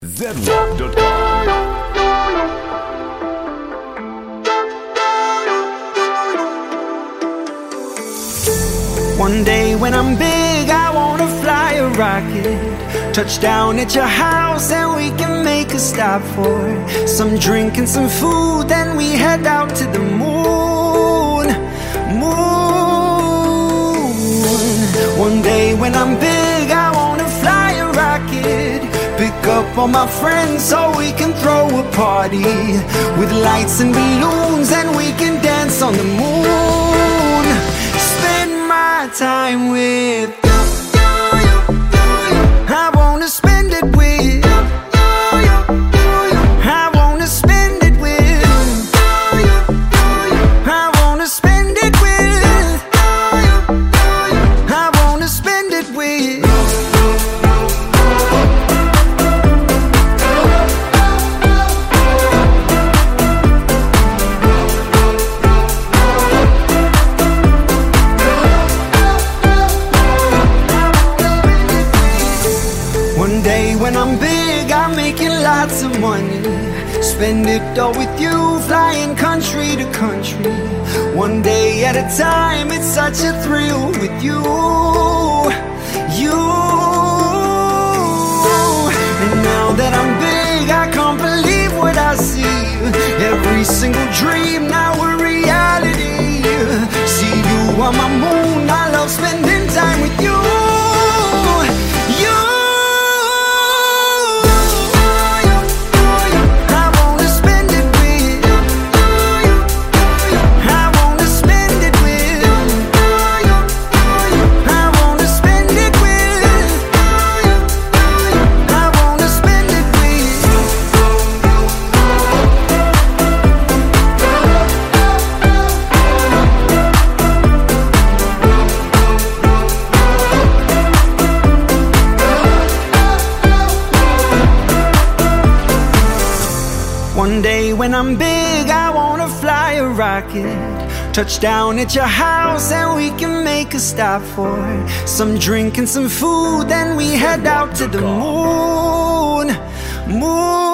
zedwap.com. One day when I'm big, I wanna fly a rocket, touch down at your house and we can make a stop for some drink and some food. Then we head out to the moon. One day when I'm big, I wanna fly a rocket, pick up all my friends so we can throw a party with lights and balloons, and we can dance on the moon. Spend my time with you. I wanna spend it with you. I wanna spend it with you. I wanna spend it with. I wanna spend it with. One day when I'm big, I'm making lots of money, spend it all with you, flying country to country, one day at a time. It's such a thrill with you. And now that I'm big, I can't believe what I see. Every single dream now a reality. See you on my moon, I love spending time with you. One day when I'm big, I wanna fly a rocket, touch down at your house and we can make a stop for some drink and some food. Then we head out to the moon.